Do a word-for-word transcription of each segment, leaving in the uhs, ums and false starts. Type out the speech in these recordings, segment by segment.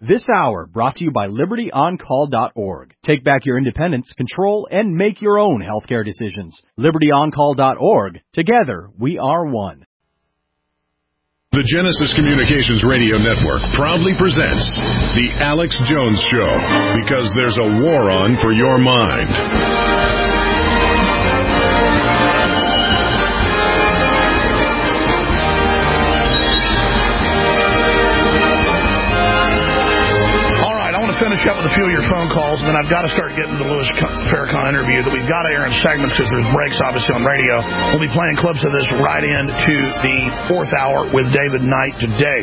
This hour brought to you by Liberty On Call dot org. Take back your independence, control, and make your own healthcare decisions. Liberty On Call dot org. Together, we are one. The Genesis Communications Radio Network proudly presents The Alex Jones Show, because there's a war on for your mind. Finish up with a few of your phone calls, and then I've got to start getting the Louis Farrakhan interview that we've got to air in segments because there's breaks, obviously, on radio. We'll be playing clips of this right into the fourth hour with David Knight today.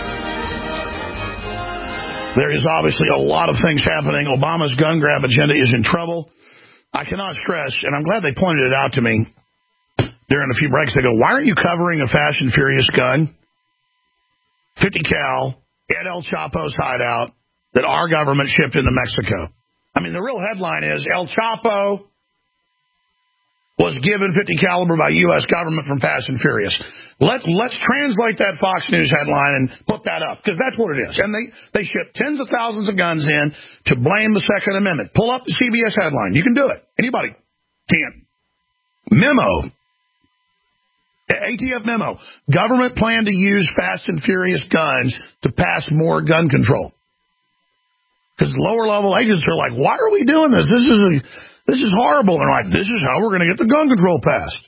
There is obviously a lot of things happening. Obama's gun grab agenda is in trouble. I cannot stress, and I'm glad they pointed it out to me during a few breaks. They go, why aren't you covering a Fast and Furious gun, fifty cal, at El Chapo's hideout, that our government shipped into Mexico? I mean, the real headline is El Chapo was given fifty caliber by U S government from Fast and Furious. Let, let's translate that Fox News headline and put that up, because that's what it is. And they, they shipped tens of thousands of guns in to blame the Second Amendment. Pull up the C B S headline. You can do it. Anybody can. Memo. A T F memo. Government plan to use Fast and Furious guns to pass more gun control. Because lower-level agents are like, why are we doing this? This is a, this is horrible. And they're like, this is how we're going to get the gun control passed.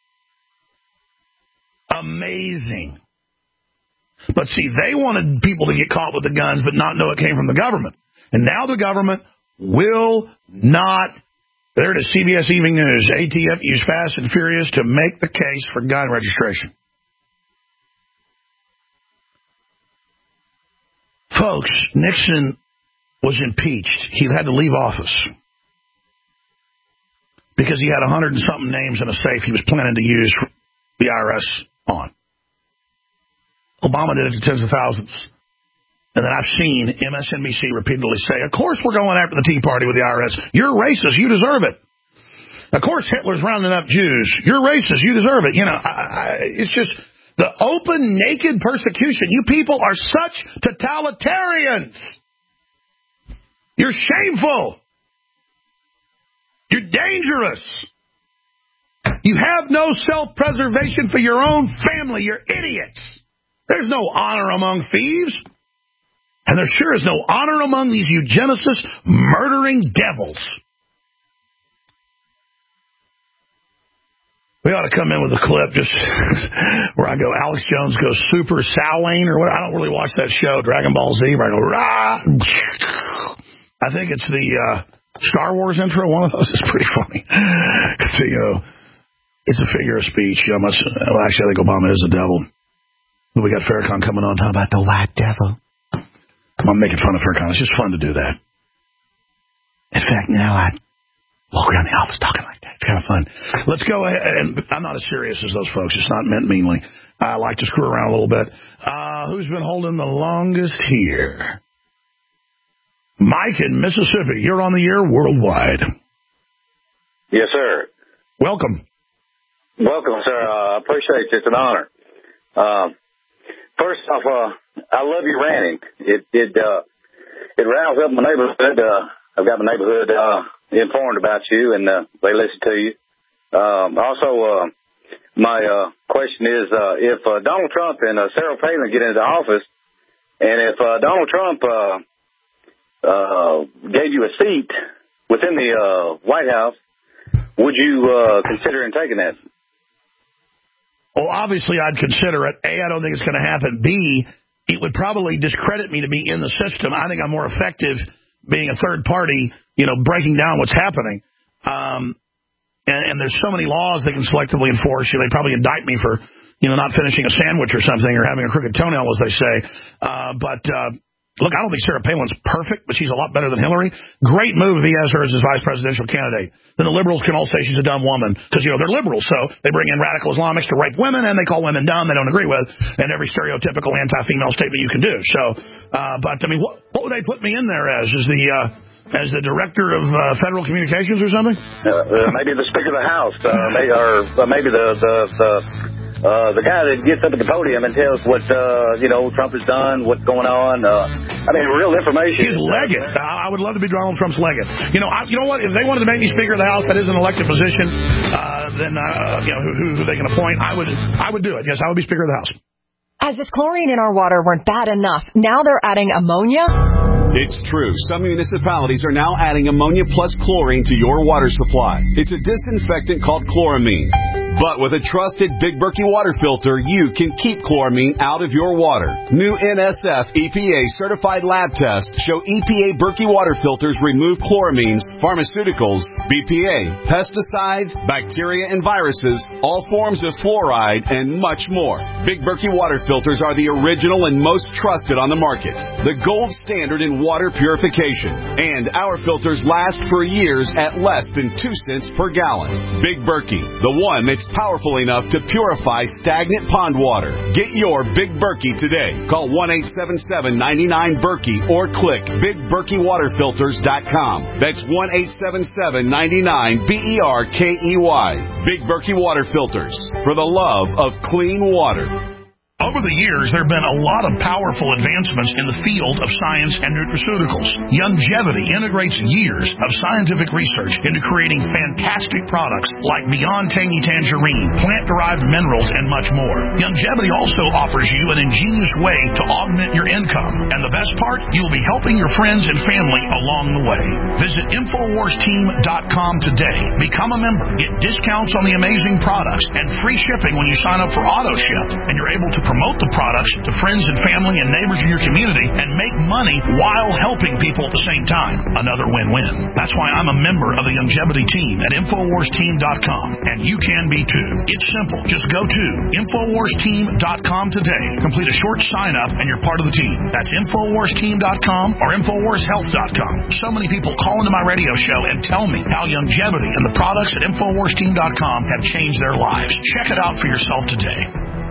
Amazing. But see, they wanted people to get caught with the guns but not know it came from the government. And now the government will not. There it is, C B S Evening News. A T F used Fast and Furious to make the case for gun registration. Folks, Nixon was impeached. He had to leave office because he had a hundred and something names in a safe he was planning to use the I R S on. Obama did it to tens of thousands. And then I've seen M S N B C repeatedly say, of course we're going after the Tea Party with the I R S. You're racist. You deserve it. Of course Hitler's rounding up Jews. You're racist. You deserve it. You know, I, I, it's just the open, naked persecution. You people are such totalitarians. You're shameful. You're dangerous. You have no self-preservation for your own family. You're idiots. There's no honor among thieves. And there sure is no honor among these eugenicists, murdering devils. We ought to come in with a clip just where I go, Alex Jones goes Super Saiyan or what? I don't really watch that show, Dragon Ball Z, where I go, rah. I think it's the uh, Star Wars intro. One of those is pretty funny. So, you know, it's a figure of speech. You know, much, well, actually, I think Obama is the devil. But we got Farrakhan coming on talking about the white devil. I'm making fun of Farrakhan. It's just fun to do that. In fact, now I walk around the office talking like that. It's kind of fun. Let's go ahead. And I'm not as serious as those folks. It's not meant meanly. I like to screw around a little bit. Uh, who's been holding the longest here? Mike in Mississippi. You're on the air worldwide. Yes, sir. Welcome. Welcome, sir. I uh, appreciate it. It's an honor. Um, first off, uh, I love your ranting. It it uh, it rounds up my neighborhood. Uh, I've got my neighborhood uh, informed about you, and uh, they listen to you. Um, also, uh, my uh, question is, uh, if uh, Donald Trump and uh, Sarah Palin get into office, and if uh, Donald Trump uh, Uh, gave you a seat within the uh, White House, would you uh, consider taking that? Well, obviously I'd consider it. A, I don't think it's going to happen. B, it would probably discredit me to be in the system. I think I'm more effective being a third party, you know, breaking down what's happening. Um, and, and there's so many laws they can selectively enforce. You know, they probably indict me for, you know, not finishing a sandwich or something or having a crooked toenail, as they say. Uh, but... Uh, Look, I don't think Sarah Palin's perfect, but she's a lot better than Hillary. Great move if he has her as his vice presidential candidate. Then the liberals can all say she's a dumb woman because, you know, they're liberals. So they bring in radical Islamics to rape women, and they call women dumb they don't agree with, and every stereotypical anti-female statement you can do. So, uh, but, I mean, what, what would they put me in there as? As the uh, as the director of uh, federal communications or something? Uh, uh, maybe the Speaker of the House, uh, maybe, or uh, maybe the, the, the Uh, the guy that gets up at the podium and tells what, uh, you know, Trump has done, what's going on. Uh, I mean, real information. He's Leggett. I would love to be Donald Trump's Leggett. You know, I, you know what? If they wanted to make me Speaker of the House, that is an elected position, uh, then, uh, you know, who, who they can appoint, I would, I would do it. Yes, I would be Speaker of the House. As if chlorine in our water weren't bad enough, now they're adding ammonia? It's true. Some municipalities are now adding ammonia plus chlorine to your water supply. It's a disinfectant called chloramine. But with a trusted Big Berkey water filter, you can keep chloramine out of your water. New N S F E P A certified lab tests show E P A Berkey water filters remove chloramines, pharmaceuticals, B P A, pesticides, bacteria and viruses, all forms of fluoride, and much more. Big Berkey water filters are the original and most trusted on the market. The gold standard in water purification. And our filters last for years at less than two cents per gallon. Big Berkey, the one that's powerful enough to purify stagnant pond water. Get your Big Berkey today. Call one eight seven seven, nine nine, Berkey or click big berkey water filters dot com. That's one eight seven seven, nine nine, B E R K E Y. Big Berkey Water Filters. For the love of clean water. Over the years, there have been a lot of powerful advancements in the field of science and nutraceuticals. Youngevity integrates years of scientific research into creating fantastic products like Beyond Tangy Tangerine, plant-derived minerals, and much more. Youngevity also offers you an ingenious way to augment your income. And the best part, you'll be helping your friends and family along the way. Visit Infowars Team dot com today. Become a member. Get discounts on the amazing products and free shipping when you sign up for AutoShip. And you're able to promote the products to friends and family and neighbors in your community and make money while helping people at the same time. Another win-win. That's why I'm a member of the Youngevity team at Infowars Team dot com. And you can be too. It's simple. Just go to Infowars Team dot com today. Complete a short sign-up and you're part of the team. That's Infowars Team dot com or Infowars Health dot com. So many people call into my radio show and tell me how Youngevity and the products at Infowars Team dot com have changed their lives. Check it out for yourself today.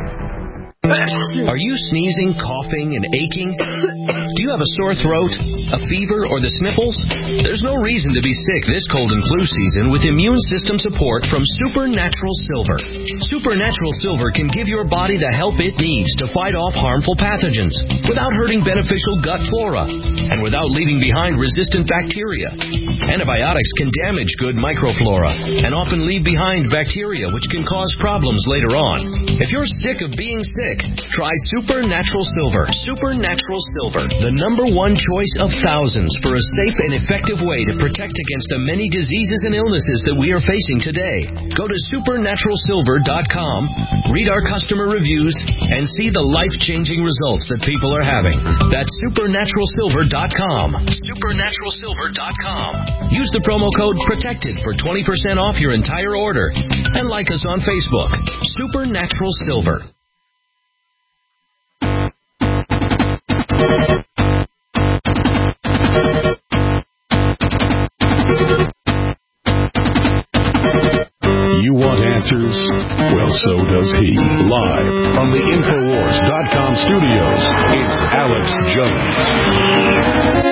Are you sneezing, coughing, and aching? Do you have a sore throat, a fever, or the sniffles? There's no reason to be sick this cold and flu season with immune system support from Supernatural Silver. Supernatural Silver can give your body the help it needs to fight off harmful pathogens without hurting beneficial gut flora and without leaving behind resistant bacteria. Antibiotics can damage good microflora and often leave behind bacteria which can cause problems later on. If you're sick of being sick, try Supernatural Silver. Supernatural Silver, the number one choice of thousands for a safe and effective way to protect against the many diseases and illnesses that we are facing today. Go to supernatural silver dot com, read our customer reviews, and see the life-changing results that people are having. That's supernatural silver dot com. supernatural silver dot com. Use the promo code PROTECTED for twenty percent off your entire order. And like us on Facebook. Supernatural Silver. You want answers? Well, so does he. Live from the Infowars dot com studios, it's Alex Jones.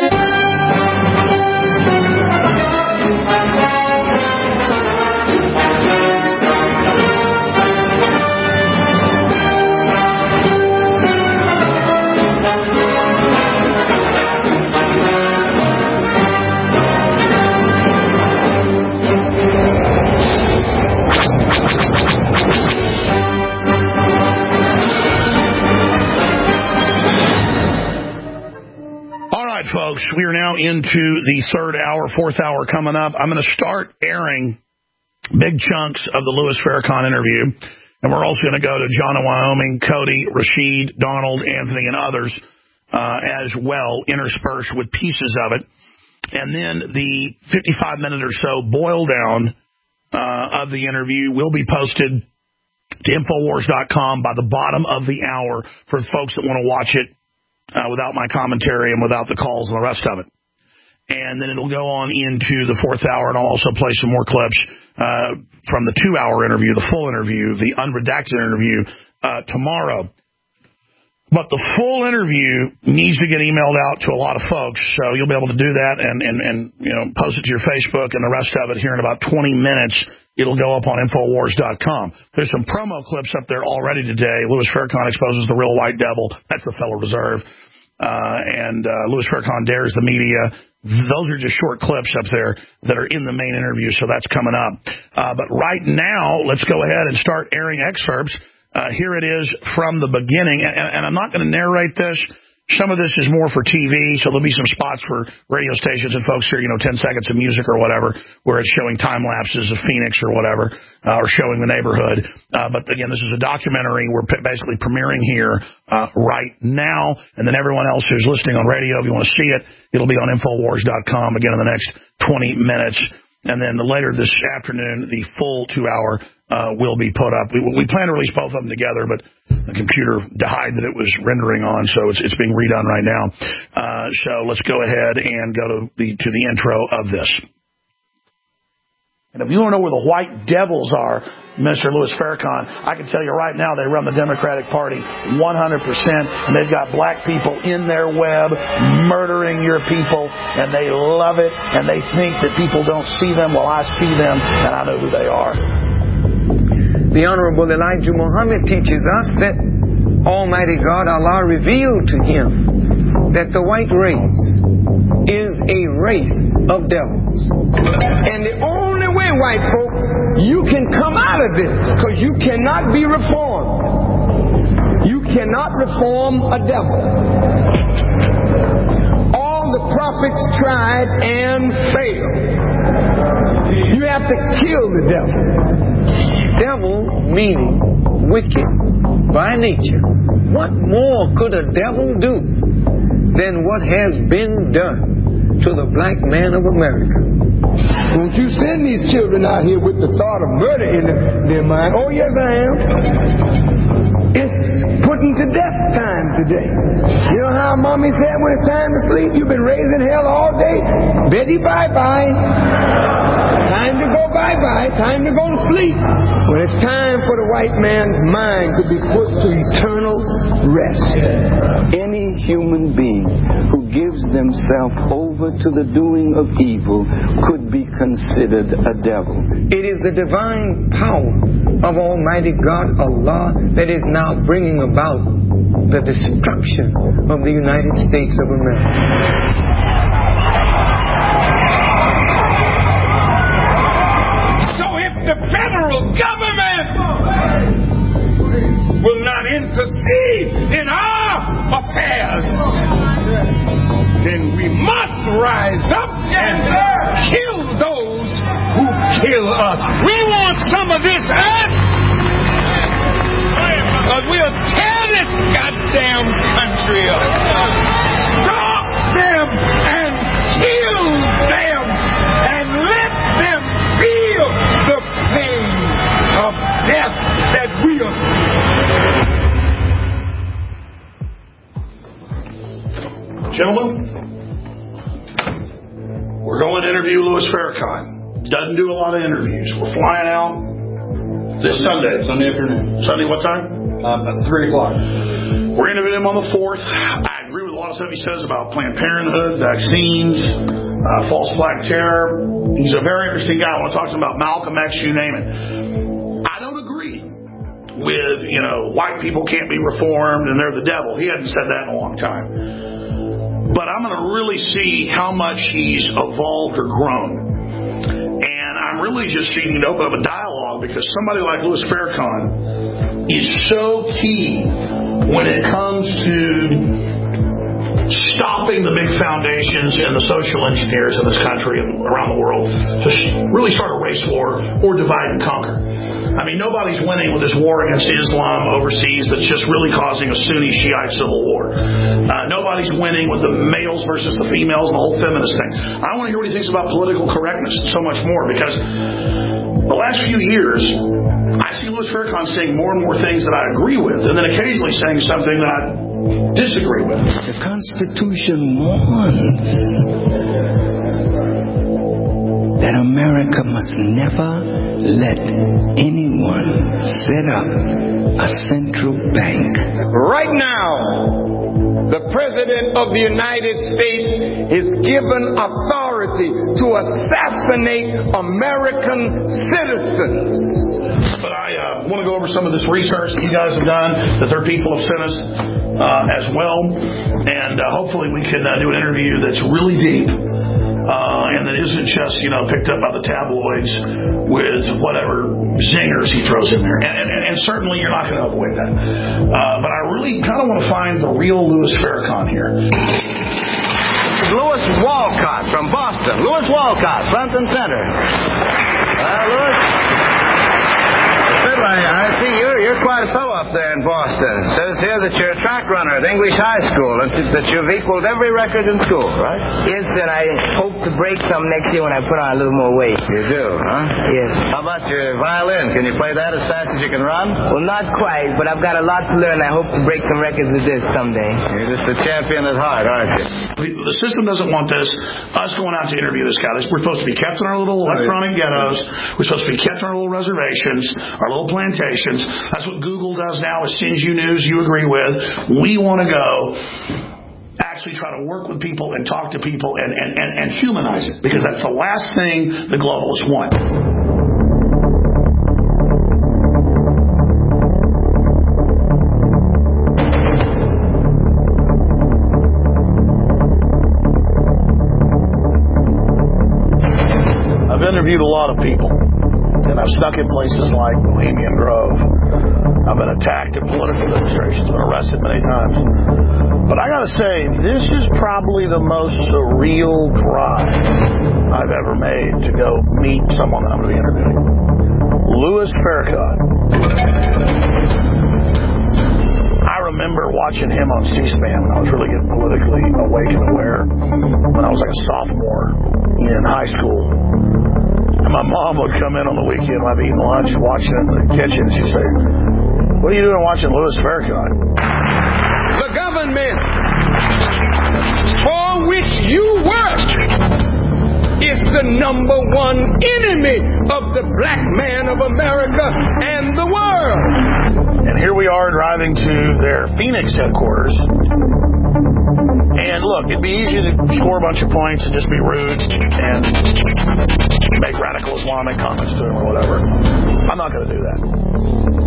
Folks, we are now into the third hour, fourth hour coming up. I'm going to start airing big chunks of the Louis Farrakhan interview, and we're also going to go to John in Wyoming, Cody, Rashid, Donald, Anthony, and others uh, as well, interspersed with pieces of it. And then the fifty-five minute or so boil down uh, of the interview will be posted to Infowars dot com by the bottom of the hour for folks that want to watch it Uh, without my commentary and without the calls and the rest of it. And then it'll go on into the fourth hour, and I'll also play some more clips uh, from the two-hour interview, the full interview, the unredacted interview uh, tomorrow. But the full interview needs to get emailed out to a lot of folks, so you'll be able to do that and, and, and you know, post it to your Facebook and the rest of it here in about twenty minutes. It'll go up on Infowars dot com. There's some promo clips up there already today. Louis Farrakhan exposes the real white devil. That's the Federal Reserve. Uh, and uh, Louis Farrakhan dares the media. Those are just short clips up there that are in the main interview, so that's coming up. Uh, but right now, let's go ahead and start airing excerpts. Uh, here it is from the beginning, and, and I'm not going to narrate this. Some of this is more for T V, so there'll be some spots for radio stations and folks here, you know, ten seconds of music or whatever, where it's showing time lapses of Phoenix or whatever, uh, or showing the neighborhood. Uh, but again, this is a documentary we're p- basically premiering here uh, right now, and then everyone else who's listening on radio, if you want to see it, it'll be on Infowars dot com again in the next twenty minutes. And then later this afternoon, the full two-hour uh, will be put up. We, we plan to release both of them together, but the computer died that it was rendering on, so it's, it's being redone right now. Uh, so let's go ahead and go to the to the intro of this. And if you want to know where the white devils are, Mister Louis Farrakhan, I can tell you right now they run the Democratic Party one hundred percent, and they've got black people in their web murdering your people, and they love it, and they think that people don't see them. Well, I see them, and I know who they are. The Honorable Elijah Muhammad teaches us that Almighty God, Allah, revealed to him that the white race is a race of devils. And the only way, white folks, you can come out of this, because you cannot be reformed. You cannot reform a devil. All the prophets tried and failed. You have to kill the devil. Devil meaning wicked by nature. What more could a devil do than what has been done to the black man of America? Don't you send these children out here with the thought of murder in their mind. Oh, yes, I am. It's putting to death time today. You know how Mommy said when it's time to sleep, you've been raised in hell all day? Betty, bye-bye. Time to go bye-bye. Time to go to sleep. When it's time for the white man's mind to be put to eternal rest. Any human being who gives themselves over to the doing of evil could be considered a devil. It is the divine power of Almighty God, Allah, that is now bringing about the destruction of the United States of America. So if the federal government will not intercede in our affairs, then we must rise up and kill those who kill us. We want some of this earth, because we'll tear this goddamn country up. Stop them and kill them and let them feel the pain of death that we are. Gentlemen, we're going to interview Louis Farrakhan. Doesn't do a lot of interviews. We're flying out this Sunday. Sunday afternoon. Sunday, what time? Uh, at three o'clock. We're interviewing him on the fourth. I agree with a lot of stuff he says about Planned Parenthood, vaccines, uh, false flag terror. He's a very interesting guy. I want to talk to him about Malcolm X, you name it. I don't agree with, you know, white people can't be reformed and they're the devil. He hasn't said that in a long time. But I'm going to really see how much he's evolved or grown. And I'm really just seeking to open up a dialogue, because somebody like Louis Farrakhan is so key when it comes to stopping the big foundations and the social engineers in this country and around the world to really start a race war or divide and conquer. I mean, nobody's winning with this war against Islam overseas that's just really causing a Sunni Shiite civil war. Uh, nobody's winning with the males versus the females and the whole feminist thing. I want to hear what he thinks about political correctness and so much more, because the last few years, I see Louis Farrakhan saying more and more things that I agree with, and then occasionally saying something that I disagree with. The Constitution warns that America must never let anyone set up a central bank. Right now, the President of the United States is given authority to assassinate American citizens. But I uh, want to go over some of this research that you guys have done, that their people have sent us uh, as well. And uh, hopefully we can uh, do an interview that's really deep. Uh, and that isn't just, you know, picked up by the tabloids with whatever zingers he throws in there. And, and, and certainly you're not going to avoid that. Uh, but I really kind of want to find the real Louis Farrakhan here. Louis Walcott from Boston. Louis Walcott, front and center. Well, Louis, I, I see you're, you're quite a fellow up there in Boston. It says here that you're a track runner at English High School, and that you've equaled every record in school, right? Yes, and I hope to break some next year when I put on a little more weight. You do, huh? Yes. How about your violin? Can you play that as fast as you can run? Well, not quite, but I've got a lot to learn. I hope to break some records with this someday. You're just a champion at heart, aren't you? The system doesn't want this, us going out to interview this guy. We're supposed to be kept in our little electronic ghettos. We're supposed to be kept in our little reservations, our little plantations. That's what Google does now, is sends you news you agree with. We want to go actually try to work with people and talk to people and, and, and, and humanize it, because that's the last thing the globalists want. I've interviewed a lot of people, and I've stuck in places like Bohemian Grove. I've been attacked at political demonstrations, been arrested many times. But I gotta say, this is probably the most surreal drive I've ever made to go meet someone that I'm going to be interviewing. Louis Farrakhan. I remember watching him on C-SPAN when I was really getting politically awake and aware, when I was like a sophomore in high school. And my mom would come in on the weekend when I'd be eating lunch, watching in the kitchen, and she'd say, "What are you doing watching Louis Farrakhan?" The government for which you work is the number one enemy of the black man of America and the world. And here we are driving to their Phoenix headquarters. And look, it'd be easy to score a bunch of points and just be rude and make radical Islamic comments to him or whatever. I'm not going to do that.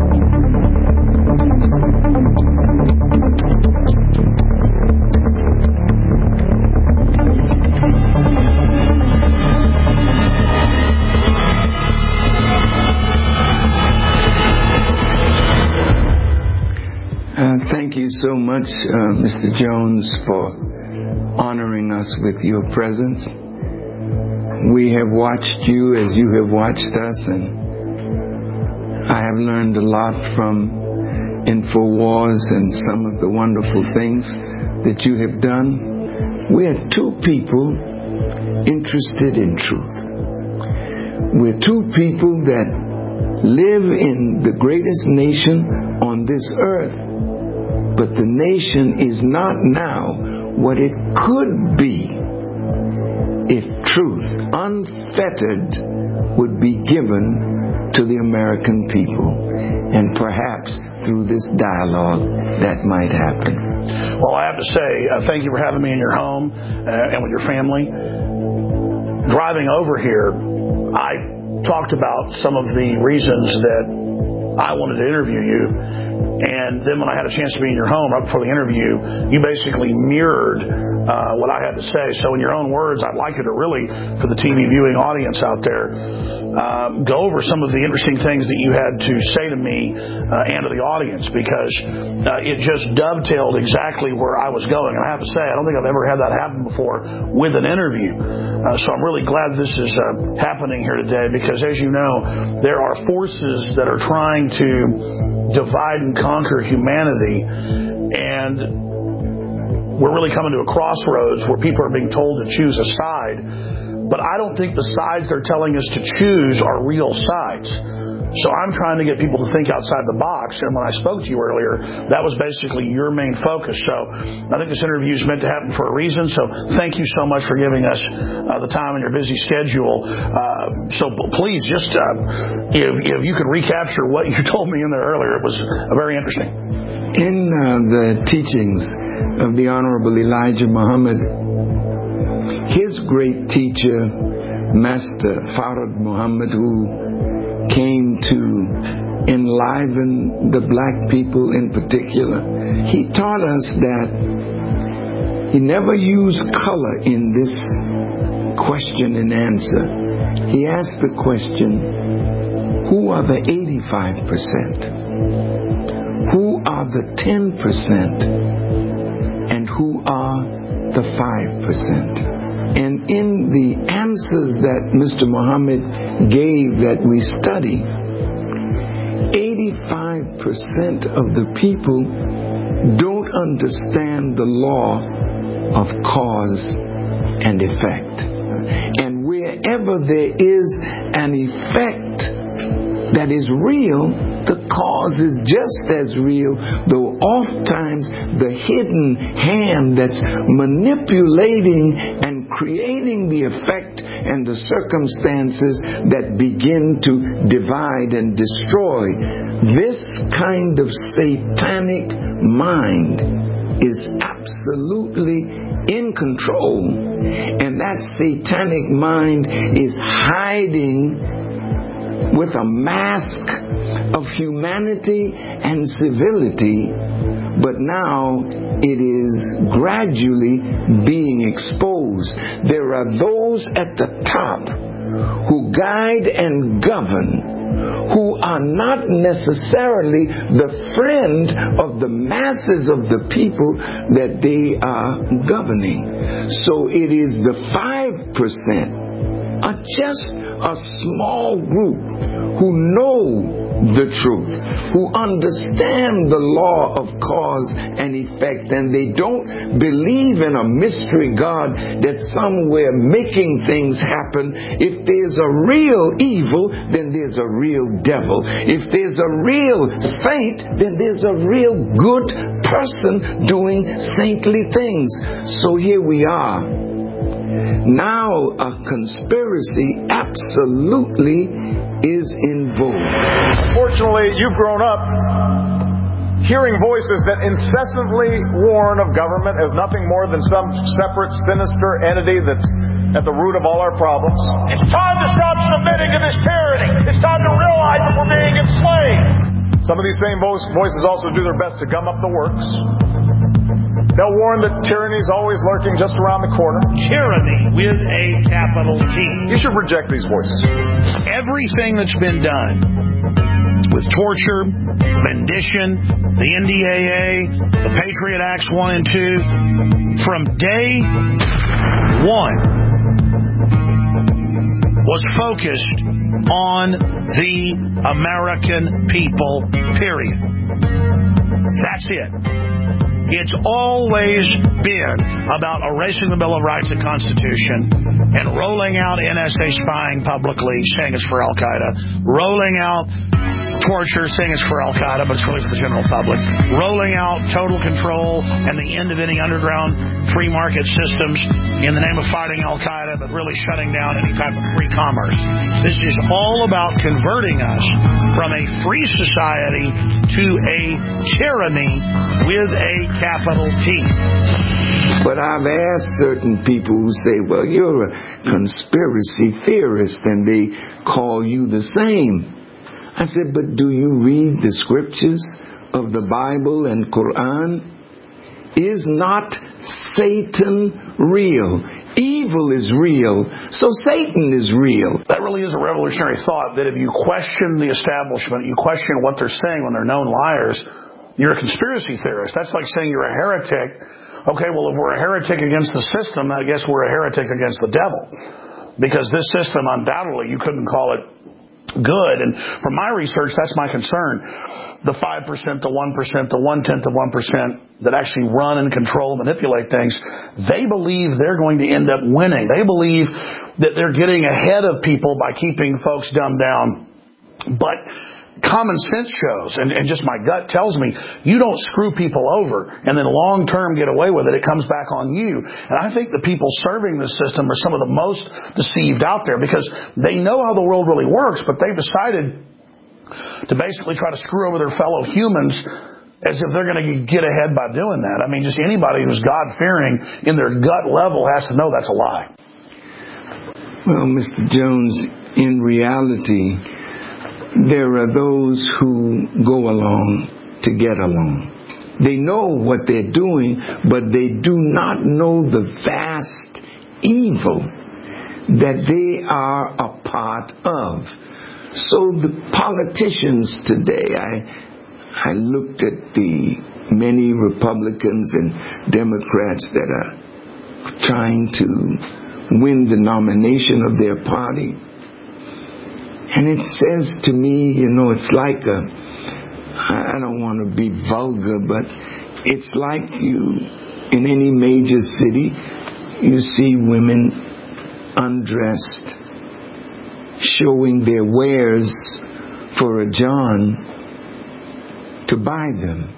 Uh, thank you so much, uh, Mister Jones, for honoring us with your presence. We have watched you as you have watched us, and I have learned a lot from InfoWars and some of the wonderful things that you have done. We are two people interested in truth. We're two people that live in the greatest nation on this earth. But the nation is not now what it could be if truth, unfettered, would be given to the American people. And perhaps through this dialogue that might happen. Well, I have to say, uh, thank you for having me in your home uh, and with your family. Driving over here, I talked about some of the reasons that I wanted to interview you. And then when I had a chance to be in your home right before the interview, you basically mirrored uh, what I had to say. So in your own words, I'd like you to really, for the T V viewing audience out there, uh, go over some of the interesting things that you had to say to me uh, and to the audience, because uh, it just dovetailed exactly where I was going. And I have to say, I don't think I've ever had that happen before with an interview. Uh, so I'm really glad this is uh, happening here today, because as you know, there are forces that are trying to divide and conquer humanity, and we're really coming to a crossroads where people are being told to choose a side. But I don't think the sides they're telling us to choose are real sides. So I'm trying to get people to think outside the box. And when I spoke to you earlier, that was basically your main focus. So I think this interview is meant to happen for a reason. So thank you so much for giving us uh, the time in your busy schedule. Uh, so please just, uh, if, if you could recapture what you told me in there earlier, it was uh, very interesting. In uh, the teachings of the Honorable Elijah Muhammad, his great teacher, Master Farad Muhammad, who came to enliven the black people in particular, he taught us that he never used color in this question and answer. He asked the question, who are the eighty-five percent? Who are the ten percent? And who are the five percent? And in the answers that Mister Muhammad gave that we study, eighty-five percent of the people don't understand the law of cause and effect. And wherever there is an effect that is real, the cause is just as real, though oftentimes the hidden hand that's manipulating and creating the effect and the circumstances that begin to divide and destroy. This kind of satanic mind is absolutely in control, and that satanic mind is hiding with a mask of humanity and civility, but now it is gradually being exposed. There are those at the top who guide and govern, who are not necessarily the friend of the masses of the people that they are governing. So it is the five percent, are just a small group who know the truth, who understand the law of cause and effect, and they don't believe in a mystery God that's somewhere making things happen. If there's a real evil, then there's a real devil. If there's a real saint, then there's a real good person doing saintly things. So here we are. Now a conspiracy absolutely is in vogue. Fortunately, you've grown up hearing voices that incessantly warn of government as nothing more than some separate, sinister entity that's at the root of all our problems. It's time to stop submitting to this tyranny. It's time to realize that we're being enslaved. Some of these same voices also do their best to gum up the works. They'll warn that tyranny is always lurking just around the corner. Tyranny with a capital T. You should reject these voices. Everything that's been done with torture, rendition, the N D A A, the Patriot Acts one and two, from day one was focused on the American people, period. That's it. It's always been about erasing the Bill of Rights and Constitution and rolling out N S A spying publicly, saying it's for Al-Qaeda, rolling out torture, saying it's for Al-Qaeda, but it's really for the general public, rolling out total control and the end of any underground free market systems in the name of fighting Al-Qaeda, but really shutting down any type of free commerce. This is all about converting us from a free society to a tyranny with a capital T. But I've asked certain people who say, well, you're a conspiracy theorist, and they call you the same. I said, but do you read the scriptures of the Bible and Quran? Is not Satan real? Evil is real, so Satan is real. That really is a revolutionary thought, that if you question the establishment, you question what they're saying when they're known liars, you're a conspiracy theorist. That's like saying you're a heretic. Okay, well, if we're a heretic against the system, I guess we're a heretic against the devil. Because this system, undoubtedly, you couldn't call it good. And from my research, that's my concern. The five percent, the one percent, the one-tenth of one percent that actually run and control and manipulate things, they believe they're going to end up winning. They believe that they're getting ahead of people by keeping folks dumbed down But common sense shows, and, and just my gut tells me, you don't screw people over and then long-term get away with it. It comes back on you. And I think the people serving this system are some of the most deceived out there because they know how the world really works, but they've decided to basically try to screw over their fellow humans as if they're going to get ahead by doing that. I mean, just anybody who's God-fearing in their gut level has to know that's a lie. Well, Mister Jones, in reality, there are those who go along to get along. They know what they're doing, but they do not know the vast evil that they are a part of. So the politicians today, I, I looked at the many Republicans and Democrats that are trying to win the nomination of their party. And it says to me, you know, it's like a, I don't want to be vulgar, but it's like you, in any major city, you see women undressed, showing their wares for a John to buy them.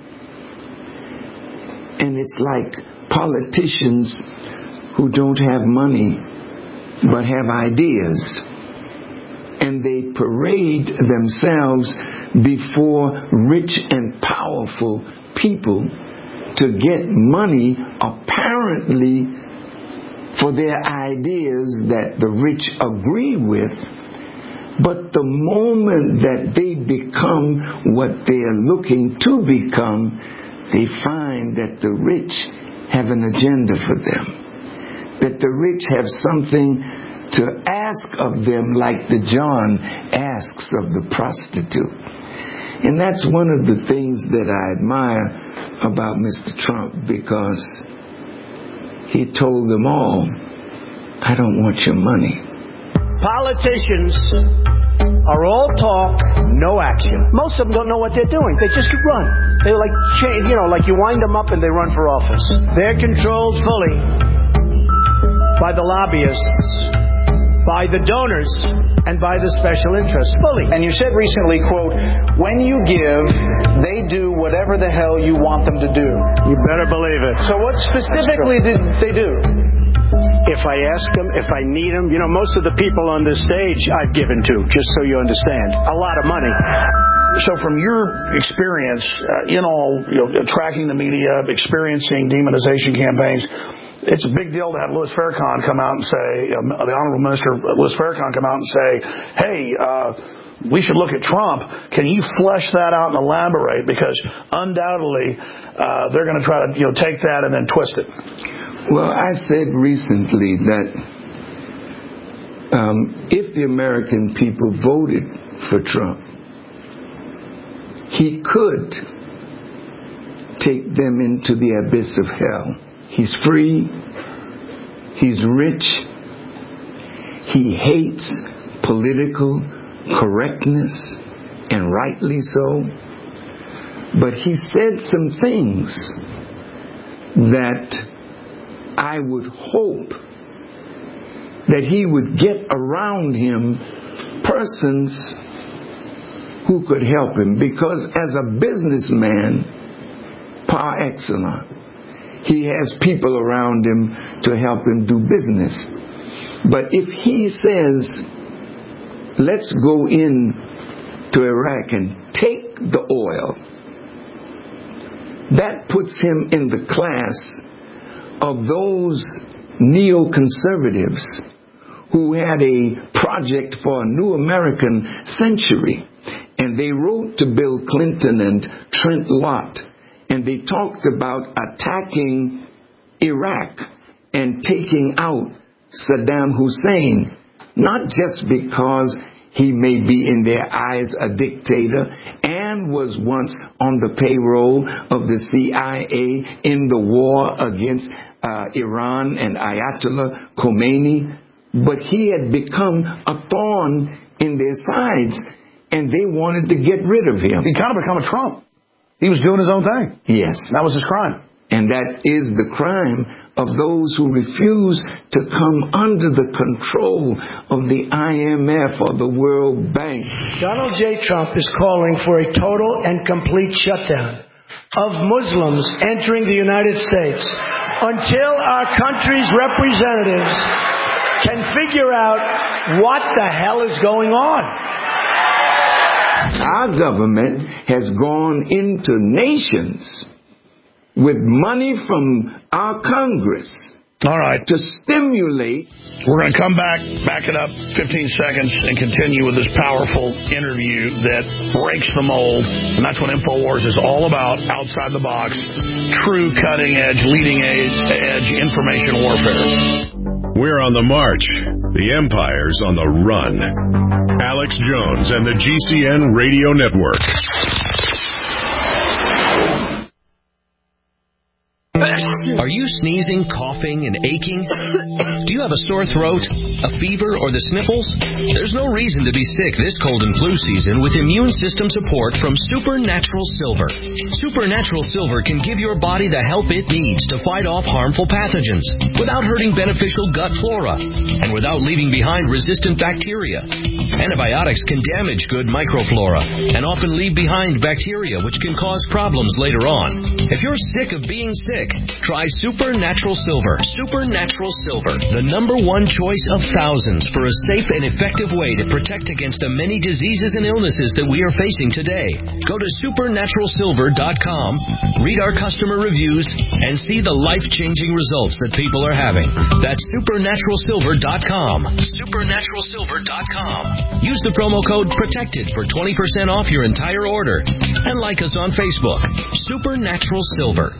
And it's like politicians who don't have money, but have ideas. And they parade themselves before rich and powerful people to get money, apparently for their ideas that the rich agree with. But the moment that they become what they are looking to become, they find that the rich have an agenda for them. That the rich have something to ask of them like the John asks of the prostitute. And that's one of the things that I admire about Mister Trump, because he told them all, I don't want your money. Politicians are all talk, no action. Most of them don't know what they're doing. They just run. They're like, you know, like you wind them up and they run for office. They're controlled fully by the lobbyists, by the donors, and by the special interests, fully. And you said recently, quote, when you give, they do whatever the hell you want them to do. You better believe it. So what specifically did they do? If I ask them, if I need them, you know, most of the people on this stage I've given to, just so you understand. A lot of money. So from your experience, uh, in all, you know, tracking the media, experiencing demonization campaigns, it's a big deal to have Louis Farrakhan come out and say, um, the Honorable Minister Louis Farrakhan come out and say, hey, uh, we should look at Trump. Can you flesh that out and elaborate? Because undoubtedly uh, they're going to try to, you know, take that and then twist it. Well, I said recently that um, if the American people voted for Trump, he could take them into the abyss of hell. He's free. He's rich. He hates political correctness, and rightly so. But he said some things that I would hope that he would get around him persons who could help him. Because as a businessman par excellence, he has people around him to help him do business. But if he says, let's go in to Iraq and take the oil, that puts him in the class of those neoconservatives who had a project for a new American century. And they wrote to Bill Clinton and Trent Lott, and they talked about attacking Iraq and taking out Saddam Hussein, not just because he may be in their eyes a dictator and was once on the payroll of the C I A in the war against uh, Iran and Ayatollah Khomeini, but he had become a thorn in their sides, and they wanted to get rid of him. He kind of become a Trump. He was doing his own thing. Yes. That was his crime. And that is the crime of those who refuse to come under the control of the I M F or the World Bank. Donald J. Trump is calling for a total and complete shutdown of Muslims entering the United States until our country's representatives can figure out what the hell is going on. Our government has gone into nations with money from our Congress. All right. To stimulate. We're going to come back, back it up fifteen seconds, and continue with this powerful interview that breaks the mold. And that's what InfoWars is all about, outside the box. True cutting-edge, leading-edge information warfare. We're on the march. The empire's on the run. Alex Jones and the G C N Radio Network. Are you sneezing, coughing, and aching? Do you have a sore throat, a fever, or the sniffles? There's no reason to be sick this cold and flu season with immune system support from Supernatural Silver. Supernatural Silver can give your body the help it needs to fight off harmful pathogens without hurting beneficial gut flora and without leaving behind resistant bacteria. Antibiotics can damage good microflora and often leave behind bacteria which can cause problems later on. If you're sick of being sick, try Supernatural Silver. Supernatural Silver, the number one choice of thousands for a safe and effective way to protect against the many diseases and illnesses that we are facing today. Go to supernatural silver dot com, read our customer reviews, and see the life-changing results that people are having. That's supernatural silver dot com. supernatural silver dot com. Use the promo code PROTECTED for twenty percent off your entire order. And like us on Facebook. Supernatural Silver.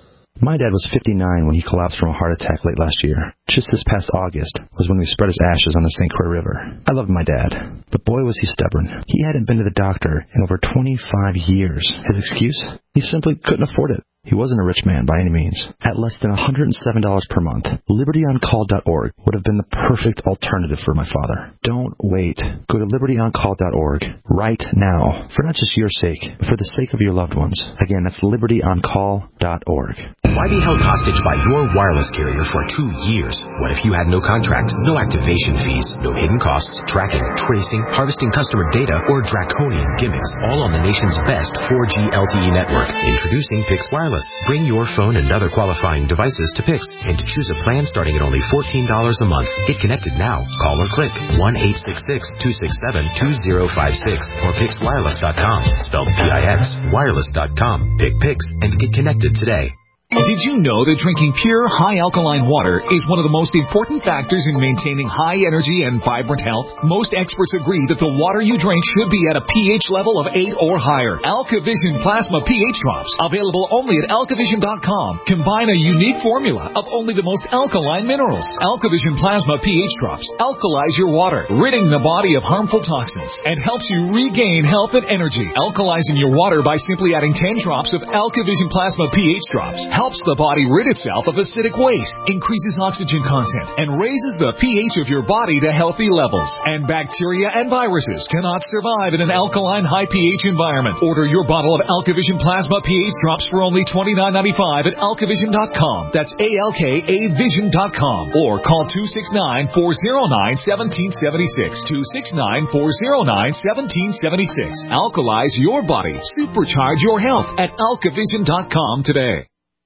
My dad was fifty-nine when he collapsed from a heart attack late last year. Just this past August was when we spread his ashes on the Saint Croix River. I loved my dad, but boy was he stubborn. He hadn't been to the doctor in over twenty-five years. His excuse? He simply couldn't afford it. He wasn't a rich man by any means. At less than one hundred seven dollars per month, liberty on call dot org would have been the perfect alternative for my father. Don't wait. Go to liberty on call dot org right now, for not just your sake, but for the sake of your loved ones. Again, that's liberty on call dot org. Why be held hostage by your wireless carrier for two years? What if you had no contract, no activation fees, no hidden costs, tracking, tracing, harvesting customer data, or draconian gimmicks, all on the nation's best four G L T E network? Introducing Pix Wireless. Bring your phone and other qualifying devices to Pix and to choose a plan starting at only fourteen dollars a month. Get connected now. Call or click one eight six six, two six seven, two zero five six or pix wireless dot com. Spelled P I X. wireless dot com. Pick Pix and get connected today. Did you know that drinking pure, high-alkaline water is one of the most important factors in maintaining high energy and vibrant health? Most experts agree that the water you drink should be at a pH level of eight or higher. AlkaVision Plasma pH Drops, available only at alkavision dot com, combine a unique formula of only the most alkaline minerals. AlkaVision Plasma pH Drops alkalize your water, ridding the body of harmful toxins, and helps you regain health and energy. Alkalizing your water by simply adding ten drops of AlkaVision Plasma pH Drops helps the body rid itself of acidic waste, increases oxygen content, and raises the pH of your body to healthy levels. And bacteria and viruses cannot survive in an alkaline high pH environment. Order your bottle of AlkaVision Plasma pH Drops for only twenty-nine ninety-five at alkavision dot com. That's A L K A vision dot com. Or call two six nine, four zero nine, one seven seven six. two six nine, four zero nine, one seven seven six. Alkalize your body. Supercharge your health at alkavision dot com today.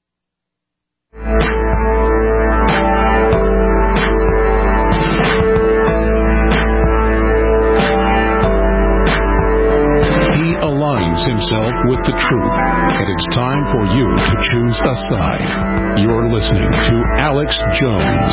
Aligns himself with the truth, and it's time for you to choose a side. You're listening to Alex Jones.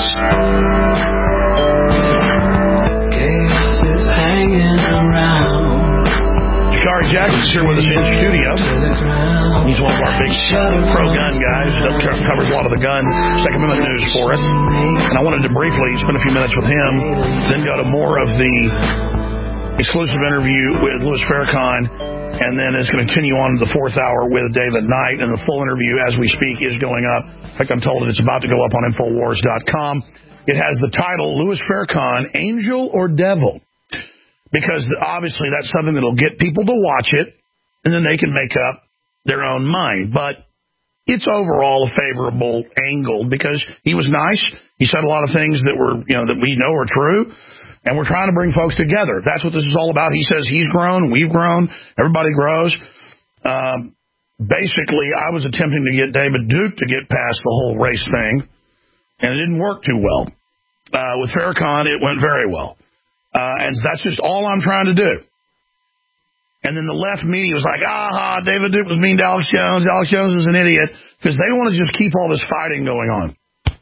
Chaos is hanging around. Shari Jackson's here with us in studio. He's one of our big pro-gun guys that covers a lot of the gun Second Amendment news for us. And I wanted to briefly spend a few minutes with him, then go to more of the exclusive interview with Louis Farrakhan, and then it's going to continue on to the fourth hour with David Knight, and the full interview as we speak is going up. In fact, I'm told it's about to go up on infowars dot com. It has the title, Louis Farrakhan, Angel or Devil? Because obviously that's something that'll get people to watch it, and then they can make up their own mind. But it's overall a favorable angle because he was nice. He said a lot of things that were, you know, that we know are true. And we're trying to bring folks together. That's what this is all about. He says he's grown, we've grown, everybody grows. Um, basically, I was attempting to get David Duke to get past the whole race thing, and it didn't work too well. Uh, with Farrakhan, it went very well. Uh, and that's just all I'm trying to do. And then the left media was like, aha, David Duke was mean to Alex Jones. Alex Jones is an idiot. Because they want to just keep all this fighting going on.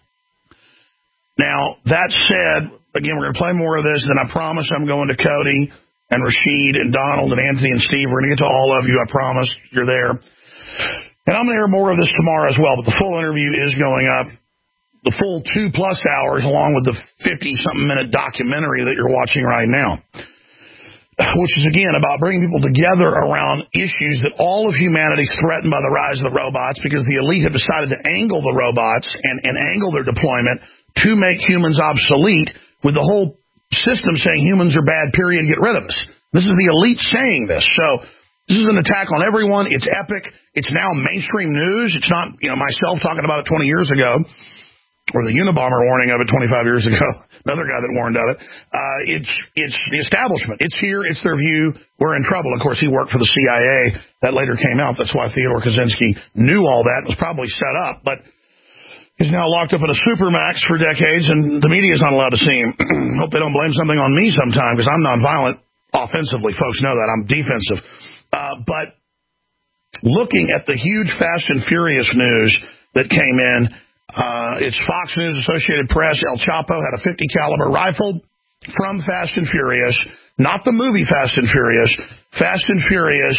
Now, that said, again, we're going to play more of this. Then I promise I'm going to Cody and Rashid and Donald and Anthony and Steve. We're going to get to all of you. I promise you're there. And I'm going to hear more of this tomorrow as well. But the full interview is going up. The full two-plus hours along with the fifty-something minute documentary that you're watching right now. Which is, again, about bringing people together around issues that all of humanity is threatened by the rise of the robots because the elite have decided to angle the robots and, and angle their deployment to make humans obsolete with the whole system saying humans are bad, period, get rid of us. This is the elite saying this. So this is an attack on everyone. It's epic. It's now mainstream news. It's not, you know, myself talking about it twenty years ago or the Unabomber warning of it twenty-five years ago. Another guy that warned of it. Uh, it's it's the establishment. It's here. It's their view. We're in trouble. Of course, he worked for the C I A. That later came out. That's why Theodore Kaczynski knew all that. It was probably set up. But he's now locked up in a supermax for decades, and the media is not allowed to see him. Hope they don't blame something on me sometime because I'm nonviolent offensively. Folks know that. I'm defensive. Uh, but looking at the huge Fast and Furious news that came in, Uh, it's Fox News, Associated Press. El Chapo had a fifty caliber rifle from Fast and Furious, not the movie Fast and Furious, Fast and Furious,